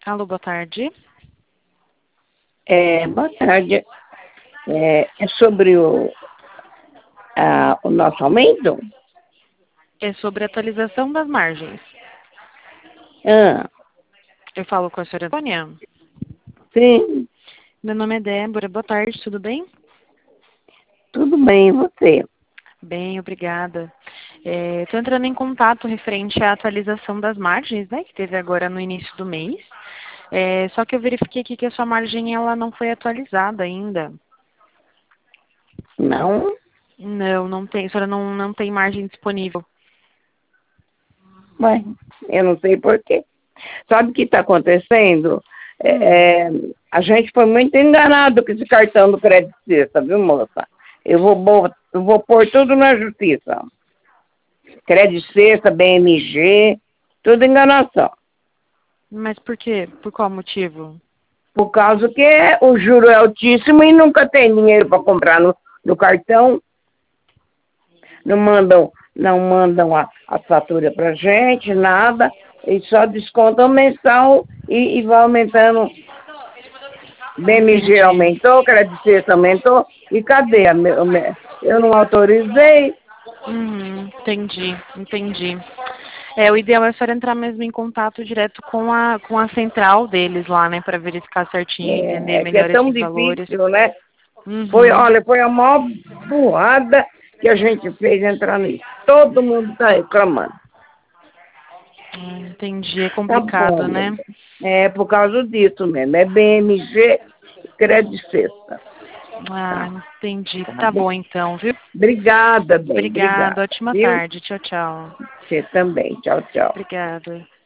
Alô, boa tarde. Boa tarde. É sobre o nosso aumento? É sobre a atualização das margens. Ah, Eu falo com a senhora Antônia. sim, Meu nome é Débora. Boa tarde, tudo bem? tudo bem, e você? Bem, obrigada. Estou entrando em contato referente à atualização das margens, né, que teve agora no início do mês. Só que eu verifiquei aqui que a sua margem ela não foi atualizada ainda. Não? Não, não tem. A senhora não tem margem disponível. Ué, eu não sei por quê. Sabe o que está acontecendo? A gente foi muito enganado com esse cartão do Crédito Sexta, viu, moça? Eu vou pôr tudo na justiça. Crédito Sexta, BMG, tudo enganação. Mas por quê? Por qual motivo? Por causa que o juro é altíssimo e nunca tem dinheiro para comprar no cartão. Não mandam a fatura pra gente, nada. Eles só descontam mensal e vai aumentando. BMG Entendi. aumentou, Crédito Sexta aumentou. E cadê? Eu não autorizei. Entendi. O ideal é a senhora entrar mesmo em contato direto com a central deles lá, né, para verificar certinho, entender É que é melhor tão esses valores. difícil, né? Uhum. Foi a maior burrada que a gente fez entrar nisso. Todo mundo está reclamando. Entendi. É Tá bom, complicado, meu né? bem. É por causa disso mesmo. É BMG Crédito Sexta. Ah, Tá, entendi. tá Tá bem? bom então, viu? Obrigada, bem. Obrigada. Obrigada. Ótima Viu? tarde. Tchau, tchau. Você também. Tchau, tchau. Obrigada.